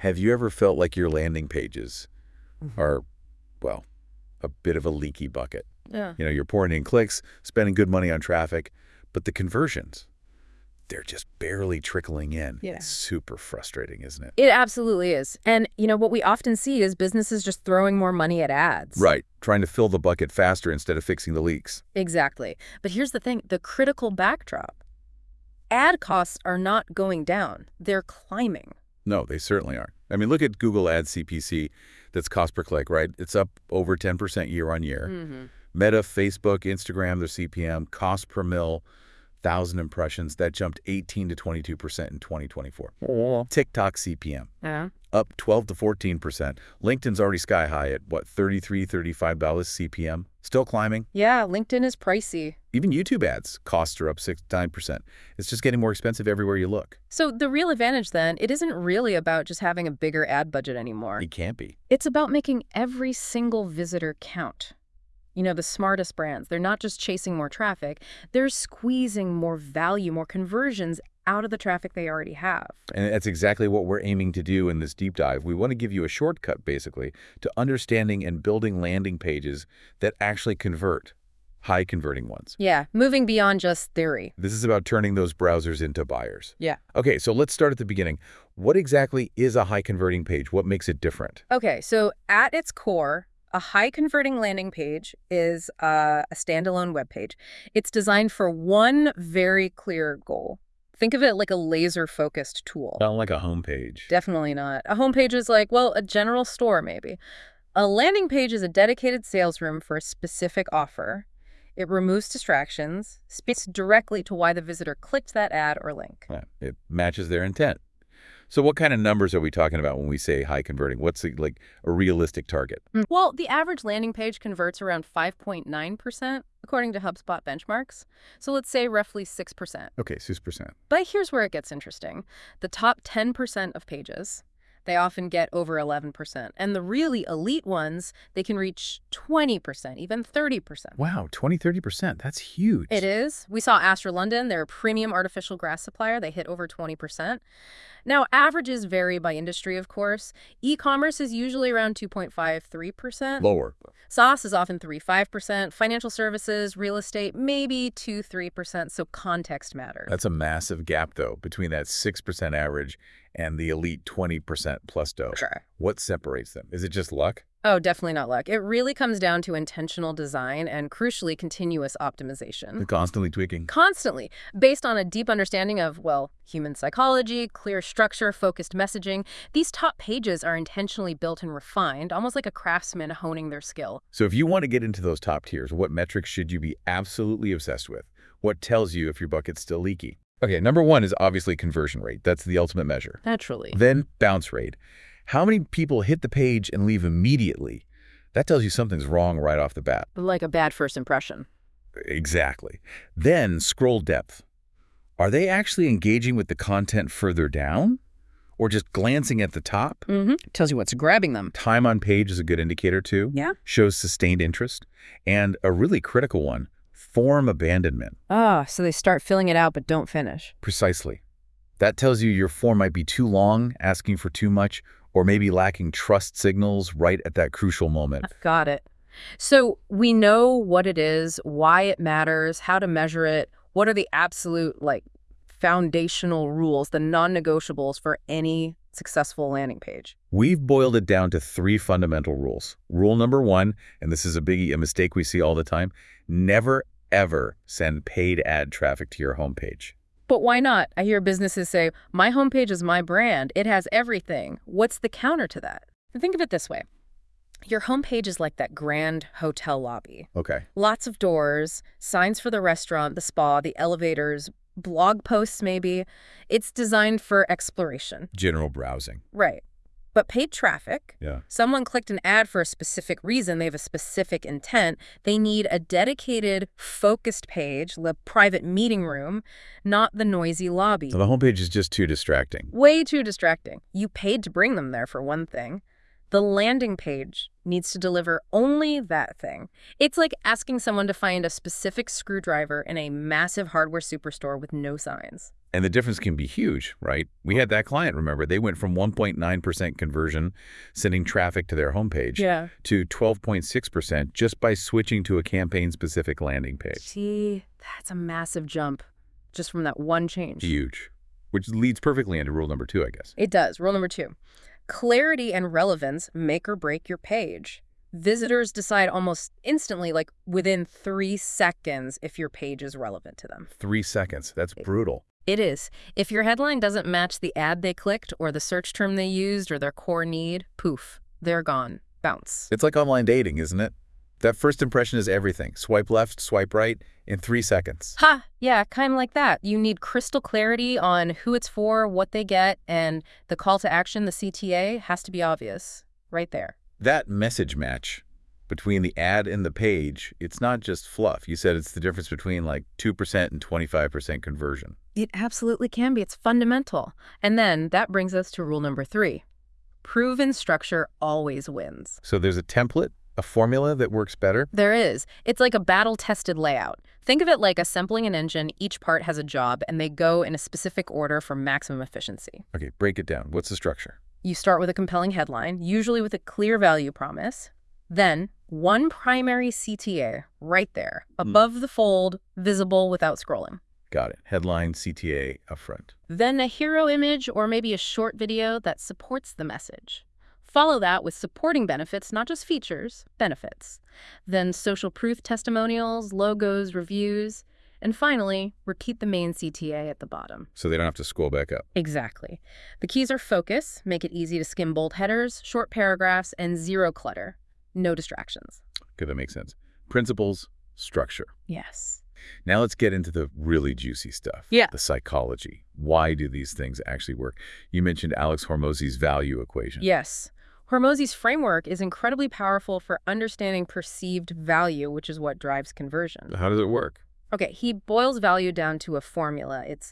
Have you ever felt like your landing pages are, well, a bit of a leaky bucket? Yeah. You're pouring in clicks, spending good money on traffic, but the conversions, they're just barely trickling in. Yeah. It's super frustrating, isn't it? It absolutely is. And, what we often see is businesses just throwing more money at ads. Right. Trying to fill the bucket faster instead of fixing the leaks. Exactly. But here's the thing, the critical backdrop. Ad costs are not going down. They're climbing. No, they certainly aren't. I mean, look at Google Ads CPC, that's cost per click, right? It's up over 10% year on year. Meta, Facebook, Instagram, their CPM, cost per mil, 1,000 impressions, that jumped 18 to 22% in 2024. TikTok CPM, up 12 to 14%. LinkedIn's already sky high at, $33, $35 CPM, still climbing. Yeah, LinkedIn is pricey. Even YouTube ads, costs are up 6 to 9%. It's just getting more expensive everywhere you look. So the real advantage then, it isn't really about just having a bigger ad budget anymore. It can't be. It's about making every single visitor count. The smartest brands, they're not just chasing more traffic, they're squeezing more value, more conversions out of the traffic they already have. And that's exactly what we're aiming to do in this deep dive. We want to give you a shortcut, basically, to understanding and building landing pages that actually convert, high converting ones. Yeah, moving beyond just theory. This is about turning those browsers into buyers. Yeah. Okay, so let's start at the beginning. What exactly is a high converting page? What makes it different? Okay, so at its core, a high-converting landing page is a standalone web page. It's designed for one very clear goal. Think of it like a laser-focused tool. Not like a homepage. Definitely not. A homepage is like, a general store maybe. A landing page is a dedicated sales room for a specific offer. It removes distractions, speaks directly to why the visitor clicked that ad or link. Yeah, it matches their intent. So what kind of numbers are we talking about when we say high converting? What's like a realistic target? Well, the average landing page converts around 5.9%, according to HubSpot benchmarks. So let's say roughly 6%. Okay, 6%. But here's where it gets interesting. The top 10% of pages, they often get over 11%. And the really elite ones, they can reach 20%, even 30%. Wow, 20, 30%. That's huge. It is. We saw Astra London, their premium artificial grass supplier. They hit over 20%. Now, averages vary by industry, of course. E-commerce is usually around 2.53%. Lower. SaaS is often 3-5%. Financial services, real estate, maybe 2-3%. So context matters. That's a massive gap, though, between that 6% average and the elite 20% plus dough. Sure. What separates them? Is it just luck? Oh, definitely not luck. It really comes down to intentional design and, crucially, continuous optimization. They're constantly tweaking. Constantly, based on a deep understanding of, human psychology, clear structure, focused messaging. These top pages are intentionally built and refined, almost like a craftsman honing their skill. So if you want to get into those top tiers, what metrics should you be absolutely obsessed with? What tells you if your bucket's still leaky? Okay, number one is obviously conversion rate. That's the ultimate measure. Naturally. Then bounce rate. How many people hit the page and leave immediately? That tells you something's wrong right off the bat. Like a bad first impression. Exactly. Then scroll depth. Are they actually engaging with the content further down? Or just glancing at the top? Tells you what's grabbing them. Time on page is a good indicator too. Yeah. Shows sustained interest. And a really critical one, form abandonment. So they start filling it out but don't finish. Precisely. That tells you your form might be too long, asking for too much, or maybe lacking trust signals right at that crucial moment. Got it. So we know what it is, why it matters, how to measure it. What are the absolute, foundational rules, the non-negotiables for any successful landing page? We've boiled it down to 3 fundamental rules. Rule number 1, and this is a biggie, a mistake we see all the time, never, ever send paid ad traffic to your homepage. But why not? I hear businesses say, my homepage is my brand. It has everything. What's the counter to that? Think of it this way. Your homepage is like that grand hotel lobby. Okay. Lots of doors, signs for the restaurant, the spa, the elevators, blog posts maybe. It's designed for exploration. General browsing. Right. But paid traffic, Yeah. someone clicked an ad for a specific reason, they have a specific intent, they need a dedicated, focused page, the private meeting room, not the noisy lobby. So the homepage is just too distracting. Way too distracting. You paid to bring them there, for one thing. The landing page needs to deliver only that thing. It's like asking someone to find a specific screwdriver in a massive hardware superstore with no signs. And the difference can be huge, right? We had that client, remember, they went from 1.9% conversion sending traffic to their homepage to 12.6% just by switching to a campaign-specific landing page. See, that's a massive jump just from that one change. Huge. Which leads perfectly into rule number 2, I guess. It does. Rule number 2. Clarity and relevance make or break your page. Visitors decide almost instantly, like within 3 seconds, if your page is relevant to them. 3 seconds. That's brutal. It is. If your headline doesn't match the ad they clicked or the search term they used or their core need, poof, they're gone. Bounce. It's like online dating, isn't it? That first impression is everything. Swipe left, swipe right in 3 seconds. Ha! Yeah, kind of like that. You need crystal clarity on who it's for, what they get, and the call to action, the CTA, has to be obvious. Right there. That message match between the ad and the page, it's not just fluff. You said it's the difference between like 2% and 25% conversion. It absolutely can be. It's fundamental. And then that brings us to rule number 3. Proven structure always wins. So there's a template, a formula that works better? There is. It's like a battle-tested layout. Think of it like assembling an engine. Each part has a job, and they go in a specific order for maximum efficiency. Okay, break it down. What's the structure? You start with a compelling headline, usually with a clear value promise. Then, one primary CTA right there, above the fold, visible without scrolling. Got it. Headline, CTA, upfront. Then a hero image or maybe a short video that supports the message. Follow that with supporting benefits, not just features, benefits. Then social proof testimonials, logos, reviews. And finally, repeat the main CTA at the bottom. So they don't have to scroll back up. Exactly. The keys are focus, make it easy to skim bold headers, short paragraphs, and zero clutter. No distractions. Good, that makes sense. Principles, structure. Yes. Now let's get into the really juicy stuff. Yeah. The psychology. Why do these things actually work? You mentioned Alex Hormozi's value equation. Yes. Hormozi's framework is incredibly powerful for understanding perceived value, which is what drives conversion. How does it work? Okay, he boils value down to a formula. It's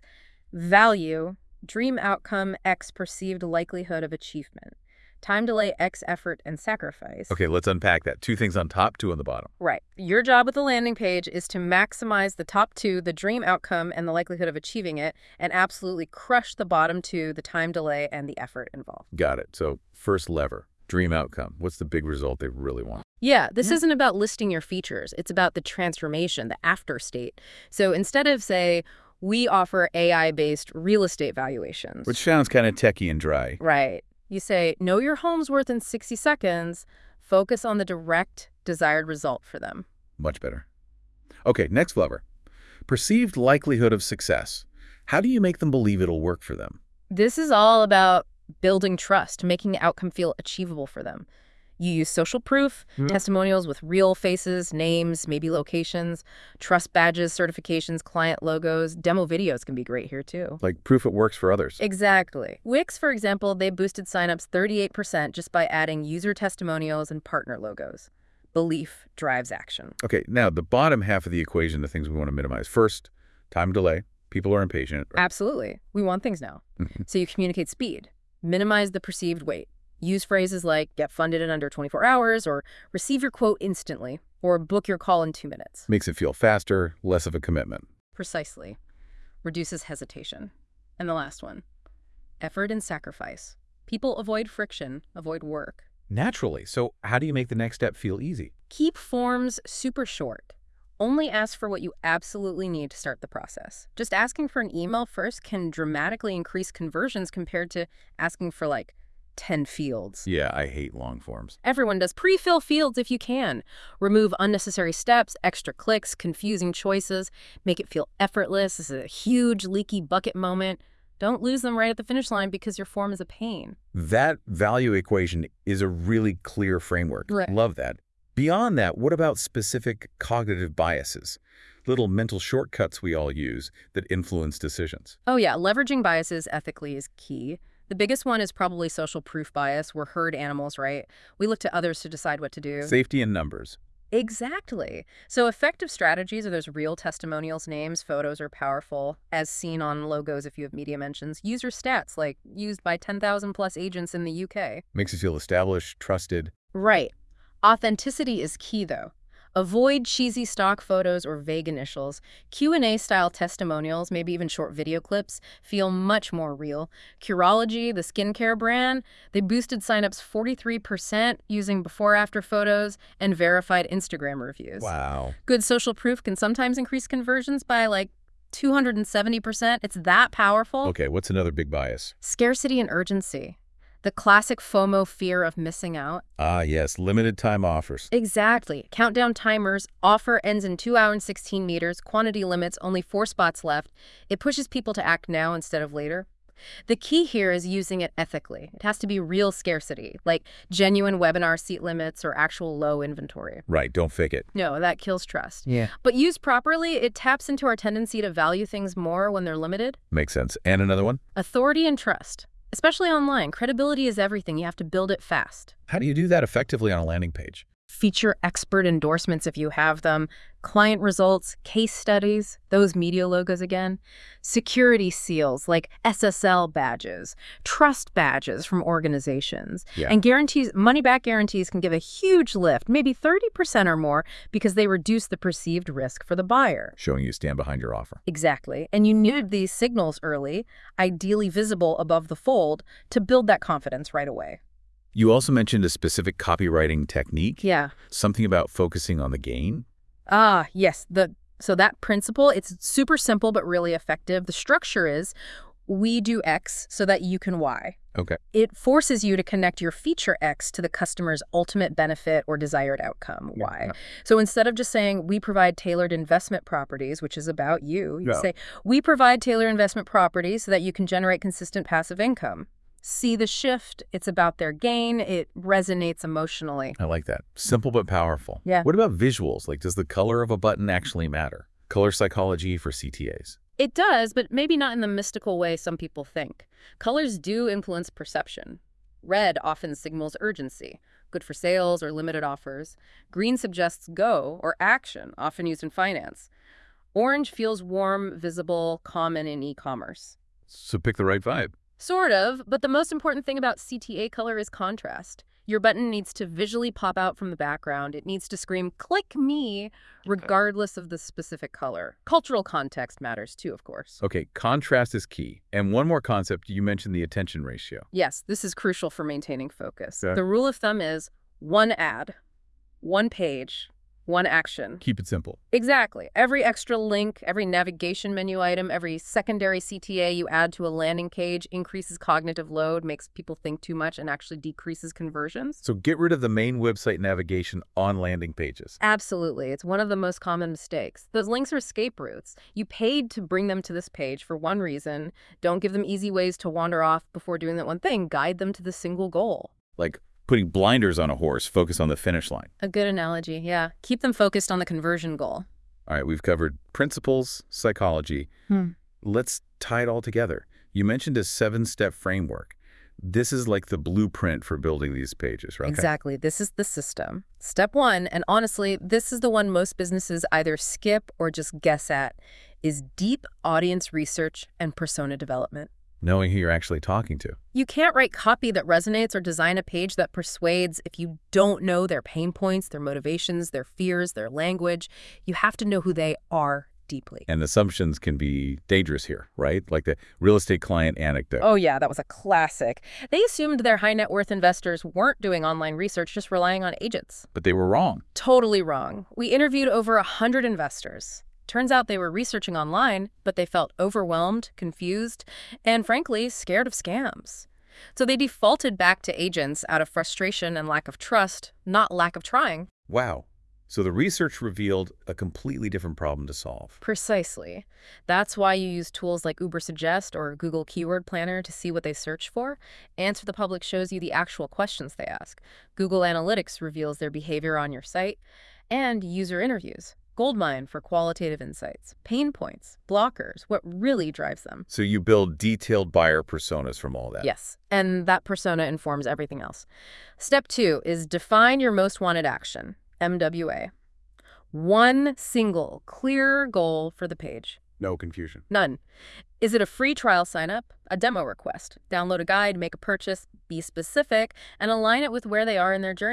value, dream outcome, X perceived likelihood of achievement. Time delay, X effort and sacrifice. Okay, let's unpack that. 2 things on top, 2 on the bottom. Right. Your job with the landing page is to maximize the top 2, the dream outcome and the likelihood of achieving it, and absolutely crush the bottom 2, the time delay and the effort involved. Got it. So first lever, dream outcome. What's the big result they really want? Yeah, this isn't about listing your features. It's about the transformation, the after state. So instead of, say, we offer AI-based real estate valuations. Which sounds kind of techie and dry. Right. You say, know your home's worth in 60 seconds. Focus on the direct desired result for them. Much better. Okay, next lever. Perceived likelihood of success. How do you make them believe it'll work for them? This is all about building trust, making the outcome feel achievable for them. You use social proof, testimonials with real faces, names, maybe locations, trust badges, certifications, client logos. Demo videos can be great here, too. Like proof it works for others. Exactly. Wix, for example, they boosted signups 38% just by adding user testimonials and partner logos. Belief drives action. Okay, now the bottom half of the equation, the things we want to minimize. First, time delay. People are impatient. Absolutely. We want things now. So you communicate speed. Minimize the perceived wait. Use phrases like get funded in under 24 hours or receive your quote instantly or book your call in 2 minutes. Makes it feel faster, less of a commitment. Precisely. Reduces hesitation. And the last one, effort and sacrifice. People avoid friction, avoid work. Naturally. So how do you make the next step feel easy? Keep forms super short. Only ask for what you absolutely need to start the process. Just asking for an email first can dramatically increase conversions compared to asking for like 10 fields. Yeah, I hate long forms. Everyone does. Pre-fill fields if you can. Remove unnecessary steps, extra clicks, confusing choices. Make it feel effortless. This is a huge leaky bucket moment. Don't lose them right at the finish line because your form is a pain. That value equation is a really clear framework. Right. Love that. Beyond that, what about specific cognitive biases? Little mental shortcuts we all use that influence decisions. Oh yeah, leveraging biases ethically is key. The biggest one is probably social proof bias. We're herd animals, right? We look to others to decide what to do. Safety in numbers. Exactly. So effective strategies are those real testimonials, names, photos are powerful, as seen on logos if you have media mentions. User stats, like used by 10,000 plus agents in the UK. Makes you feel established, trusted. Right. Authenticity is key, though. Avoid cheesy stock photos or vague initials. Q&A style testimonials, maybe even short video clips, feel much more real. Curology, the skincare brand, they boosted signups 43% using before-after photos and verified Instagram reviews. Wow. Good social proof can sometimes increase conversions by like 270%. It's that powerful. Okay, what's another big bias? Scarcity and urgency. The classic FOMO, fear of missing out. Ah, yes, limited time offers. Exactly. Countdown timers, offer ends in 2 hours and 16 meters, quantity limits, only 4 spots left. It pushes people to act now instead of later. The key here is using it ethically. It has to be real scarcity, like genuine webinar seat limits or actual low inventory. Right, don't fake it. No, that kills trust. Yeah. But used properly, it taps into our tendency to value things more when they're limited. Makes sense. And another one? Authority and trust. Especially online, credibility is everything. You have to build it fast. How do you do that effectively on a landing page? Feature expert endorsements if you have them, client results, case studies, those media logos again, security seals like SSL badges, trust badges from organizations, and guarantees, money-back guarantees can give a huge lift, maybe 30% or more, because they reduce the perceived risk for the buyer. Showing you stand behind your offer. Exactly. And you need these signals early, ideally visible above the fold, to build that confidence right away. You also mentioned a specific copywriting technique. Yeah. Something about focusing on the gain. Ah, yes. So that principle, it's super simple but really effective. The structure is, we do X so that you can Y. Okay. It forces you to connect your feature X to the customer's ultimate benefit or desired outcome, Y. Yeah. So instead of just saying, we provide tailored investment properties, which is about you, you say, we provide tailored investment properties so that you can generate consistent passive income. See the shift. It's about their gain. It resonates emotionally. I like that. Simple but powerful. Yeah. What about visuals? Like, does the color of a button actually matter? Color psychology for CTAs. It does, but maybe not in the mystical way some people think. Colors do influence perception. Red often signals urgency, good for sales or limited offers. Green suggests go or action, often used in finance. Orange feels warm, visible, common in e-commerce. So pick the right vibe. Sort of, but the most important thing about CTA color is contrast. Your button needs to visually pop out from the background. It needs to scream, click me, regardless of the specific color. Cultural context matters too, of course. Okay, contrast is key. And one more concept, you mentioned the attention ratio. Yes, this is crucial for maintaining focus. Okay. The rule of thumb is 1 ad, 1 page, 1 action. Keep it simple. Exactly. Every extra link, every navigation menu item, every secondary CTA you add to a landing page increases cognitive load, makes people think too much, and actually decreases conversions. So get rid of the main website navigation on landing pages. Absolutely. It's one of the most common mistakes. Those links are escape routes. You paid to bring them to this page for one reason. Don't give them easy ways to wander off before doing that one thing. Guide them to the single goal. Like putting blinders on a horse, focus on the finish line. A good analogy, yeah. Keep them focused on the conversion goal. All right, we've covered principles, psychology. Let's tie it all together. You mentioned a 7-step framework. This is like the blueprint for building these pages, right? Exactly. This is the system. Step 1, and honestly, this is the one most businesses either skip or just guess at, is deep audience research and persona development. Knowing who you're actually talking to. You can't write copy that resonates or design a page that persuades if you don't know their pain points, their motivations, their fears, their language. You have to know who they are deeply. And assumptions can be dangerous here, right? Like the real estate client anecdote. Oh yeah, that was a classic. They assumed their high net worth investors weren't doing online research, just relying on agents. But they were wrong. Totally wrong. We interviewed over 100 investors. Turns out they were researching online, but they felt overwhelmed, confused, and frankly, scared of scams. So they defaulted back to agents out of frustration and lack of trust, not lack of trying. Wow. So the research revealed a completely different problem to solve. Precisely. That's why you use tools like Ubersuggest or Google Keyword Planner to see what they search for. Answer the Public shows you the actual questions they ask. Google Analytics reveals their behavior on your site. And user interviews. Goldmine for qualitative insights, pain points, blockers, what really drives them. So you build detailed buyer personas from all that. Yes, and that persona informs everything else. Step 2 is define your most wanted action, MWA. One single, clear goal for the page. No confusion. None. Is it a free trial sign-up, a demo request? Download a guide, make a purchase, be specific, and align it with where they are in their journey.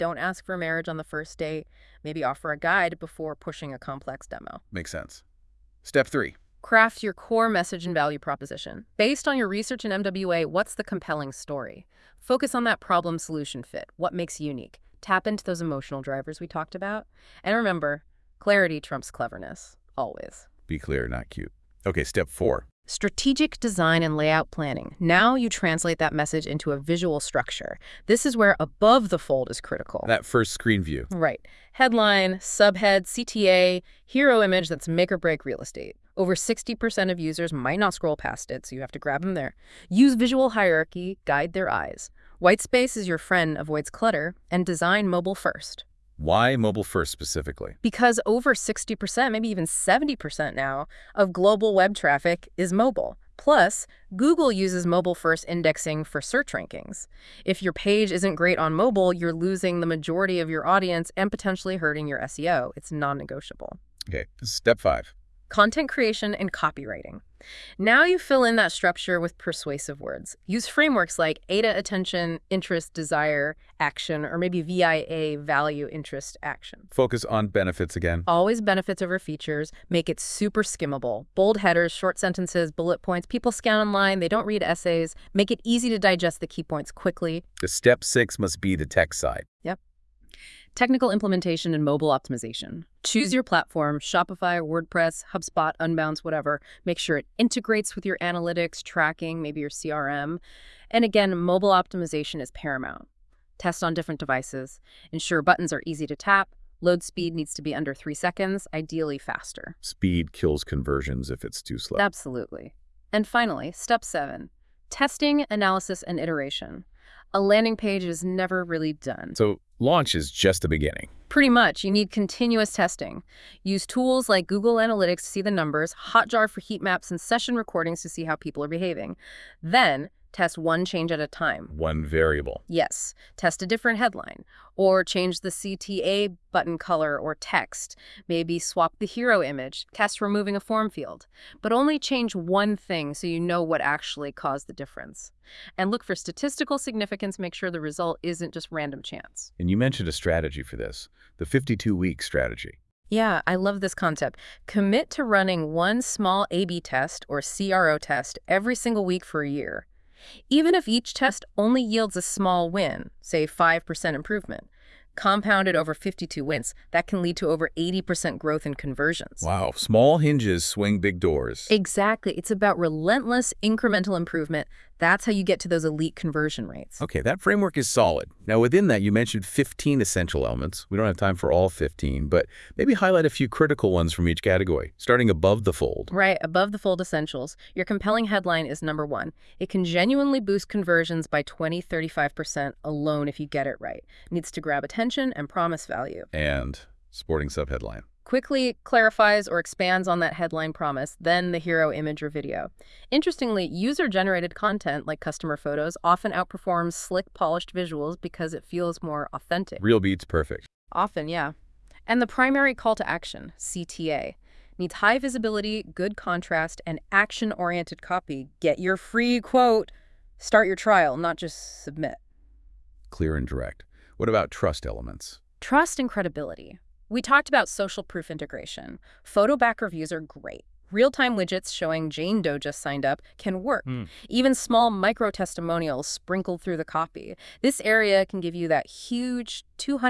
Don't ask for marriage on the first date. Maybe offer a guide before pushing a complex demo. Makes sense. Step 3. Craft your core message and value proposition. Based on your research in MWA, what's the compelling story? Focus on that problem-solution fit. What makes you unique? Tap into those emotional drivers we talked about. And remember, clarity trumps cleverness. Always. Be clear, not cute. Okay, step 4. Strategic design and layout planning. Now you translate that message into a visual structure. This is where above the fold is critical. That first screen view. Right. Headline, subhead, CTA, hero image, that's make or break real estate. Over 60% of users might not scroll past it, so you have to grab them there. Use visual hierarchy, guide their eyes. White space is your friend, avoids clutter, and design mobile first. Why mobile first specifically? Because over 60%, maybe even 70% now, of global web traffic is mobile. Plus, Google uses mobile-first indexing for search rankings. If your page isn't great on mobile, you're losing the majority of your audience and potentially hurting your SEO. It's non-negotiable. Okay, step 5. Content creation and copywriting. Now you fill in that structure with persuasive words. Use frameworks like AIDA, attention, interest, desire, action, or maybe VIA, value, interest, action. Focus on benefits again. Always benefits over features. Make it super skimmable. Bold headers, short sentences, bullet points. People scan online. They don't read essays. Make it easy to digest the key points quickly. The step 6 must be the tech side. Yep. Technical implementation and mobile optimization. Choose your platform, Shopify, WordPress, HubSpot, Unbounce, whatever. Make sure it integrates with your analytics, tracking, maybe your CRM. And again, mobile optimization is paramount. Test on different devices. Ensure buttons are easy to tap. Load speed needs to be under 3 seconds, ideally faster. Speed kills conversions if it's too slow. Absolutely. And finally, step 7, testing, analysis, and iteration. A landing page is never really done. So launch is just the beginning. Pretty much. You need continuous testing. Use tools like Google Analytics to see the numbers, Hotjar for heat maps, and session recordings to see how people are behaving. Then, test one change at a time. One variable. Yes. Test a different headline. Or change the CTA button color or text. Maybe swap the hero image. Test removing a form field. But only change one thing so you know what actually caused the difference. And look for statistical significance. Make sure the result isn't just random chance. And you mentioned a strategy for this, the 52-week strategy. Yeah, I love this concept. Commit to running one small A/B test or CRO test every single week for a year. Even if each test only yields a small win, say 5% improvement, compounded over 52 wins, that can lead to over 80% growth in conversions. Wow, small hinges swing big doors. Exactly. It's about relentless incremental improvement. That's how you get to those elite conversion rates. Okay, that framework is solid. Now, within that, you mentioned 15 essential elements. We don't have time for all 15, but maybe highlight a few critical ones from each category, starting above the fold. Right, above the fold essentials. Your compelling headline is number 1. It can genuinely boost conversions by 20-35% alone if you get it right. It needs to grab attention and promise value. And supporting subheadline. Quickly clarifies or expands on that headline promise, then the hero image or video. Interestingly, user-generated content like customer photos often outperforms slick, polished visuals because it feels more authentic. Real beats perfect. Often, yeah. And the primary call to action, CTA, needs high visibility, good contrast, and action-oriented copy. Get your free quote. Start your trial, not just submit. Clear and direct. What about trust elements? Trust and credibility. We talked about social proof integration. Photo back reviews are great. Real-time widgets showing Jane Doe just signed up can work. Even small micro-testimonials sprinkled through the copy. This area can give you that huge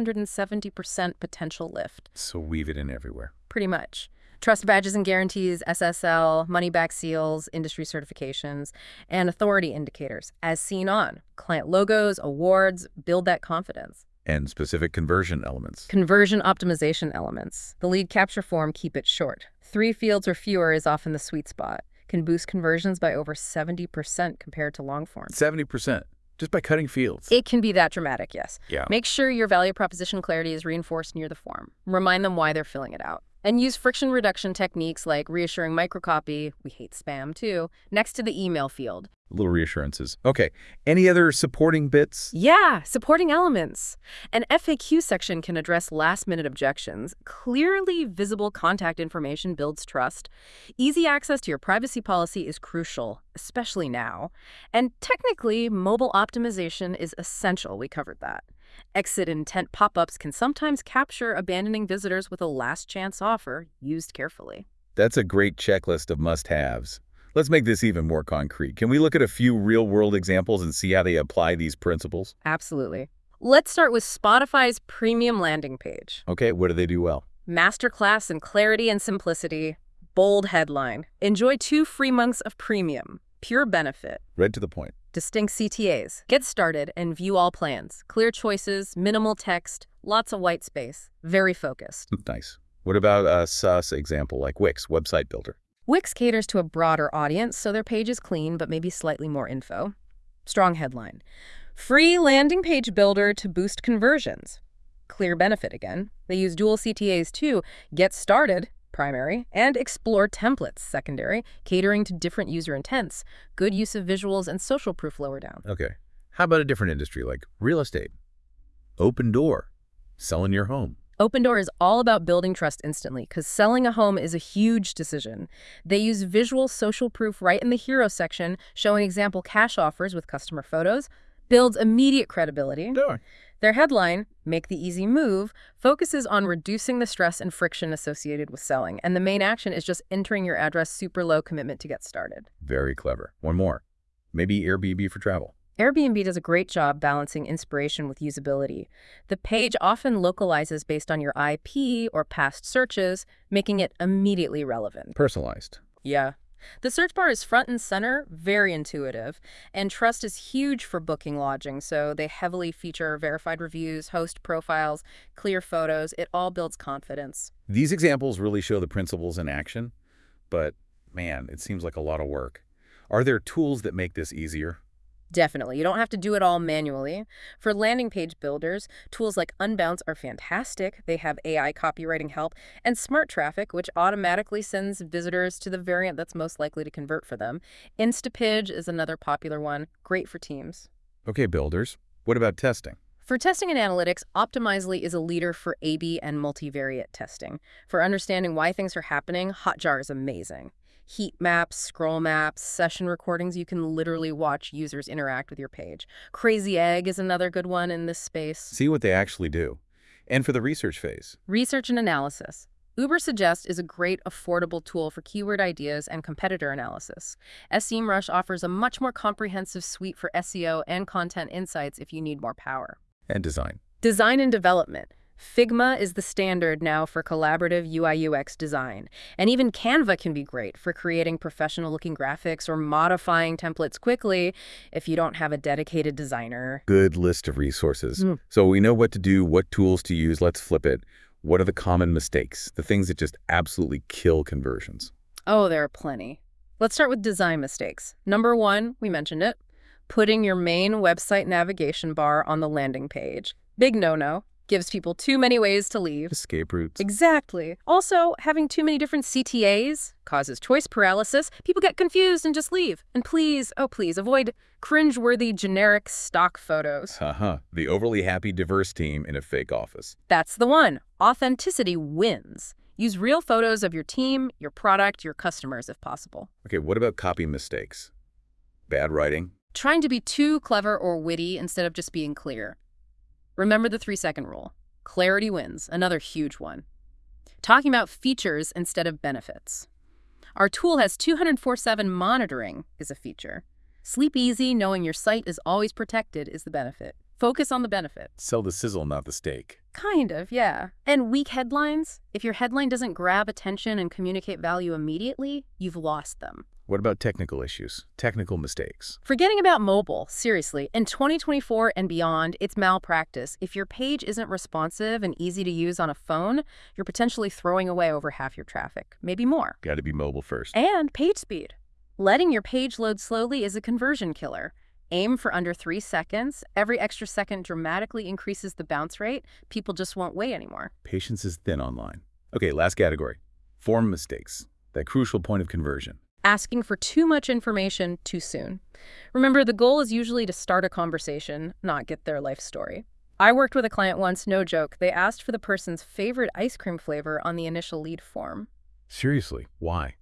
270% potential lift. So weave it in everywhere. Pretty much. Trust badges and guarantees, SSL, money-back seals, industry certifications, and authority indicators, as seen on client logos, awards, build that confidence. And specific conversion elements. Conversion optimization elements. The lead capture form, keep it short. 3 fields or fewer is often the sweet spot. Can boost conversions by over 70% compared to long form. 70%, just by cutting fields. It can be that dramatic, yes. Yeah. Make sure your value proposition clarity is reinforced near the form. Remind them why they're filling it out. And use friction reduction techniques like reassuring microcopy, we hate spam too, next to the email field. Little reassurances. Okay, any other supporting bits? Yeah, supporting elements. An FAQ section can address last-minute objections. Clearly visible contact information builds trust. Easy access to your privacy policy is crucial, especially now. And technically, mobile optimization is essential. We covered that. Exit intent pop-ups can sometimes capture abandoning visitors with a last chance offer, used carefully. That's a great checklist of must-haves. Let's make this even more concrete. Can we look at a few real-world examples and see how they apply these principles? Absolutely. Let's start with Spotify's premium landing page. Okay, what do they do well? Masterclass in clarity and simplicity. Bold headline. Enjoy 2 free months of premium. Pure benefit. Right to the point. Distinct CTAs. Get started and view all plans. Clear choices, minimal text, lots of white space. Very focused. Nice. What about a SaaS example like Wix, website builder? Wix caters to a broader audience, so their page is clean but maybe slightly more info. Strong headline. Free landing page builder to boost conversions. Clear benefit again. They use dual CTAs too. Get started, primary, and explore templates, secondary, catering to different user intents. Good use of visuals and social proof lower down. Okay. How about a different industry like real estate? Open Door, selling your home. Opendoor is all about building trust instantly because selling a home is a huge decision. They use visual social proof right in the hero section, showing example cash offers with customer photos, builds immediate credibility. Sure. Their headline, Make the Easy Move, focuses on reducing the stress and friction associated with selling, and the main action is just entering your address, super low commitment to get started. Very clever. One more. Maybe Airbnb for travel. Airbnb does a great job balancing inspiration with usability. The page often localizes based on your IP or past searches, making it immediately relevant. Personalized. Yeah. The search bar is front and center, very intuitive, and trust is huge for booking lodging, so they heavily feature verified reviews, host profiles, clear photos. It all builds confidence. These examples really show the principles in action, but man, it seems like a lot of work. Are there tools that make this easier? Definitely. You don't have to do it all manually. For landing page builders, tools like Unbounce are fantastic. They have AI copywriting help, and Smart Traffic, which automatically sends visitors to the variant that's most likely to convert for them. Instapage is another popular one, great for teams. Okay, builders. What about testing? For testing and analytics, Optimizely is a leader for A/B and multivariate testing. For understanding why things are happening, Hotjar is amazing. Heat maps, scroll maps, session recordings, you can literally watch users interact with your page. Crazy Egg is another good one in this space. See what they actually do. And for the research phase? Research and analysis. Ubersuggest is a great, affordable tool for keyword ideas and competitor analysis. SEMrush offers a much more comprehensive suite for SEO and content insights if you need more power. And design. Design and development. Figma is the standard now for collaborative UI/UX design. And even Canva can be great for creating professional-looking graphics or modifying templates quickly if you don't have a dedicated designer. Good list of resources. So we know what to do, what tools to use. Let's flip it. What are the common mistakes? The things that just absolutely kill conversions? Oh, there are plenty. Let's start with design mistakes. Number 1, we mentioned it, putting your main website navigation bar on the landing page. Big no-no. Gives people too many ways to leave. Escape routes. Exactly. Also, having too many different CTAs causes choice paralysis. People get confused and just leave. And please, oh please, avoid cringeworthy generic stock photos. The overly happy diverse team in a fake office. That's the one. Authenticity wins. Use real photos of your team, your product, your customers if possible. Okay, what about copy mistakes? Bad writing? Trying to be too clever or witty instead of just being clear. Remember the 3-second rule. Clarity wins, another huge one. Talking about features instead of benefits. Our tool has 24/7 monitoring is a feature. Sleep easy, knowing your site is always protected is the benefit. Focus on the benefit. Sell the sizzle, not the steak. Kind of, yeah. And weak headlines? If your headline doesn't grab attention and communicate value immediately, you've lost them. What about technical issues? Technical mistakes? Forgetting about mobile, seriously. In 2024 and beyond, it's malpractice. If your page isn't responsive and easy to use on a phone, you're potentially throwing away over half your traffic, maybe more. Got to be mobile first. And page speed. Letting your page load slowly is a conversion killer. Aim for under 3 seconds. Every extra second dramatically increases the bounce rate. People just won't wait anymore. Patience is thin online. Okay, last category. Form mistakes. That crucial point of conversion. Asking for too much information too soon. Remember, the goal is usually to start a conversation, not get their life story. I worked with a client once, no joke. They asked for the person's favorite ice cream flavor on the initial lead form. Seriously, why?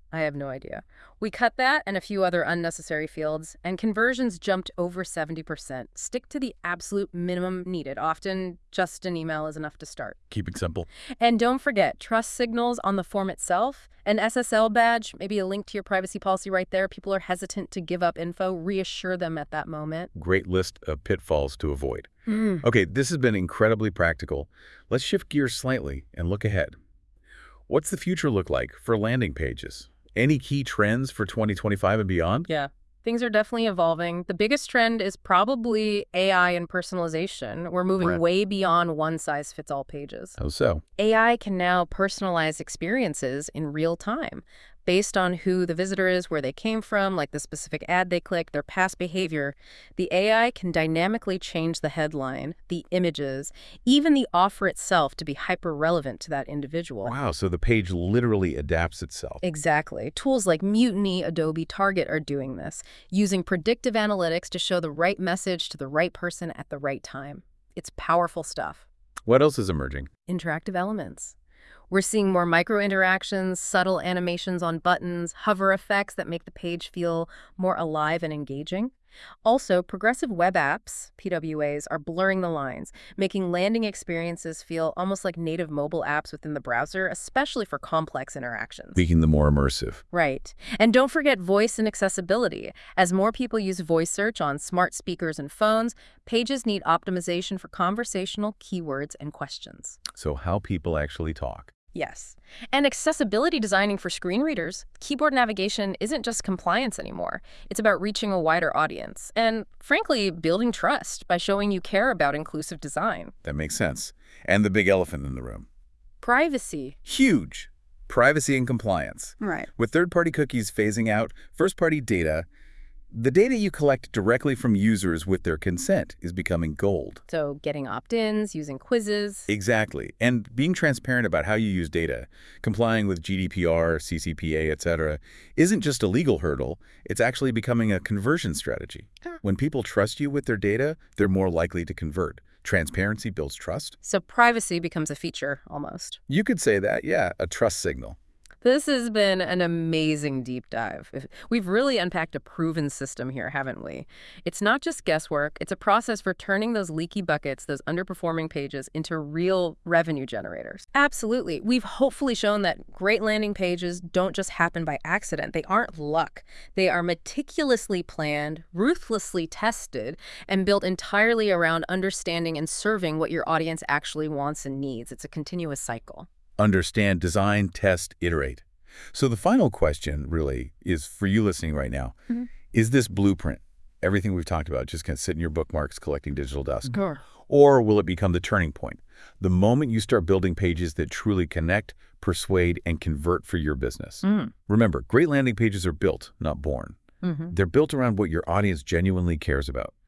I have no idea. We cut that and a few other unnecessary fields, and conversions jumped over 70%. Stick to the absolute minimum needed. Often, just an email is enough to start. Keep it simple. And don't forget, trust signals on the form itself, an SSL badge, maybe a link to your privacy policy right there. People are hesitant to give up info. Reassure them at that moment. Great list of pitfalls to avoid. Okay, this has been incredibly practical. Let's shift gears slightly and look ahead. What's the future look like for landing pages? Any key trends for 2025 and beyond? Yeah. Things are definitely evolving. The biggest trend is probably AI and personalization. We're moving Right. way beyond one-size-fits-all pages. How so? AI can now personalize experiences in real time based on who the visitor is, where they came from, like the specific ad they clicked, their past behavior. The AI can dynamically change the headline, the images, even the offer itself to be hyper-relevant to that individual. Wow, so the page literally adapts itself. Exactly. Tools like Mutiny, Adobe, Target are doing this, using predictive analytics to show the right message to the right person at the right time. It's powerful stuff. What else is emerging? Interactive elements. We're seeing more micro-interactions, subtle animations on buttons, hover effects that make the page feel more alive and engaging. Also, progressive web apps, PWAs, are blurring the lines, making landing experiences feel almost like native mobile apps within the browser, especially for complex interactions. Making them more immersive. Right. And don't forget voice and accessibility. As more people use voice search on smart speakers and phones, pages need optimization for conversational keywords and questions. So how people actually talk. Yes. And accessibility designing for screen readers. Keyboard navigation isn't just compliance anymore. It's about reaching a wider audience and, frankly, building trust by showing you care about inclusive design. That makes sense. And the big elephant in the room. Privacy. Huge. Privacy and compliance. Right. With third-party cookies phasing out, first-party data, the data you collect directly from users with their consent is becoming gold. So getting opt-ins, using quizzes. Exactly. And being transparent about how you use data, complying with GDPR, CCPA, etc., isn't just a legal hurdle, it's actually becoming a conversion strategy. When people trust you with their data, they're more likely to convert. Transparency builds trust. So privacy becomes a feature, almost. You could say that, yeah, a trust signal. This has been an amazing deep dive. We've really unpacked a proven system here, haven't we? It's not just guesswork. It's a process for turning those leaky buckets, those underperforming pages, into real revenue generators. Absolutely. We've hopefully shown that great landing pages don't just happen by accident. They aren't luck. They are meticulously planned, ruthlessly tested, and built entirely around understanding and serving what your audience actually wants and needs. It's a continuous cycle. Understand, design, test, iterate. So the final question really is for you listening right now. Is this blueprint, everything we've talked about, just kind of sit in your bookmarks collecting digital dust? Sure. Or will it become the turning point? The moment you start building pages that truly connect, persuade, and convert for your business. Remember, great landing pages are built, not born. They're built around what your audience genuinely cares about.